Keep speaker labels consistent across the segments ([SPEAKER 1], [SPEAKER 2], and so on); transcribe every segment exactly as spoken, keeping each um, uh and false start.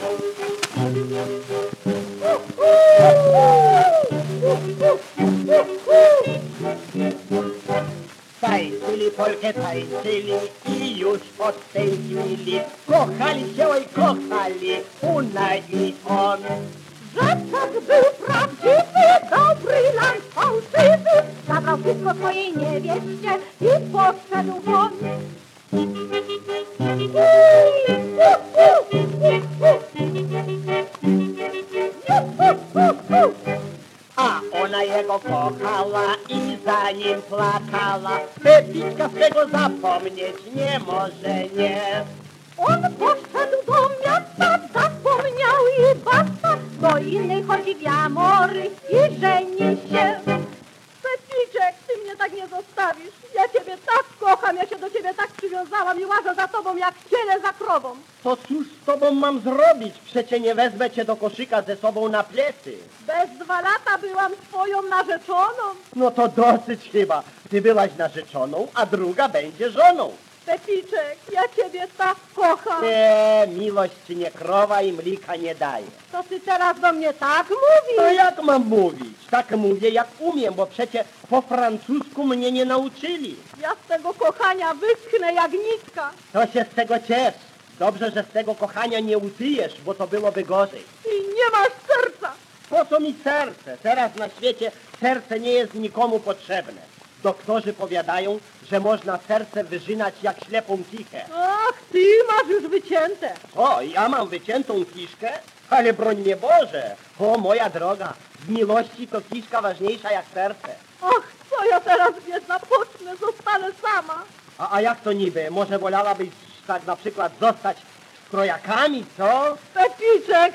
[SPEAKER 1] Tańczyli Polkę, tańczyli i już od tej chwili kochali się, oj kochali, ona i on.
[SPEAKER 2] Że tak był prawdziwy, dobry lań fałszywy, zabrał wszystko swojej niewieście i poszedł won.
[SPEAKER 1] A ona jego kochała i za nim płakała. Pepiczka swego zapomnieć nie może, nie.
[SPEAKER 2] On poszedł do miasta, zapomniał i basta, do innej chodzi w jamory i żeni się. Pepiczek, ty mnie tak nie zostawisz. Ja ciebie tak kocham, ja się do ciebie tak przywiązałam i łażę za tobą jak ciele za krową.
[SPEAKER 1] To cóż z tobą mam zrobić? Przecie nie wezmę cię do koszyka ze sobą na plecy.
[SPEAKER 2] Bez dwa lata byłam twoją narzeczoną.
[SPEAKER 1] No to dosyć chyba. Ty byłaś narzeczoną, a druga będzie żoną.
[SPEAKER 2] Pepiczek, ja ciebie tak kocham.
[SPEAKER 1] Nie, miłość nie krowa i mlika nie daje.
[SPEAKER 2] To ty teraz do mnie tak mówisz?
[SPEAKER 1] No jak mam mówić? Tak mówię jak umiem, bo przecie po francusku mnie nie nauczyli.
[SPEAKER 2] Ja z tego kochania wyschnę jak nitka.
[SPEAKER 1] To się z tego ciesz. Dobrze, że z tego kochania nie utyjesz, bo to byłoby gorzej.
[SPEAKER 2] I nie masz serca.
[SPEAKER 1] Po co mi serce? Teraz na świecie serce nie jest nikomu potrzebne. Doktorzy powiadają, że można serce wyżynać jak ślepą kichę.
[SPEAKER 2] Ach, ty masz już wycięte.
[SPEAKER 1] O, ja mam wyciętą kiszkę? Ale broń mnie Boże! O, moja droga, w miłości to kiszka ważniejsza jak serce.
[SPEAKER 2] Ach, co ja teraz biedna pocznę, zostanę sama.
[SPEAKER 1] A, a jak to niby? Może wolałabyś tak na przykład zostać z krojakami, co?
[SPEAKER 2] Pepiczek.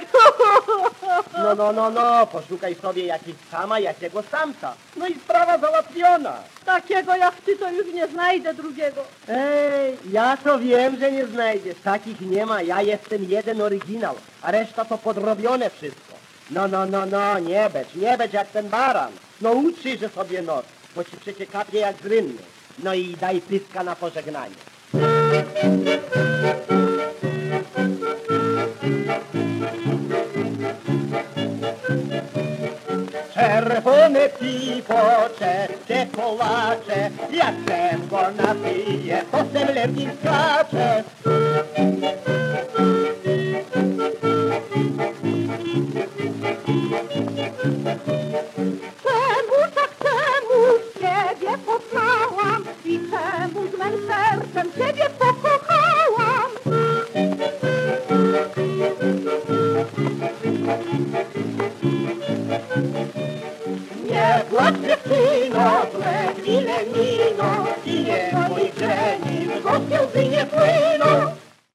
[SPEAKER 1] No, no, no, no, poszukaj sobie jakiś sama, jakiego samca. No i sprawa załatwiona.
[SPEAKER 2] Takiego jak ty to już nie znajdę drugiego.
[SPEAKER 1] Ej, ja to wiem, że nie znajdziesz. Takich nie ma. Ja jestem jeden oryginał, a reszta to podrobione wszystko. No, no, no, no, nie becz, nie becz jak ten baran. No utrzyjże sobie nos, bo ci przecie kapie jak z rynny. No i daj pyska na pożegnanie. Czerwone piwo, czerwone polacze, jak ten go napije, to sem lepkim skacze.
[SPEAKER 2] Czemu tak, czemu ciebie poznałam i czemu z mym sercem ciebie pokochałam?
[SPEAKER 1] Nie płacz dziewczyno, złe gwile mino, i nie mój greni, z łzy nie płynie.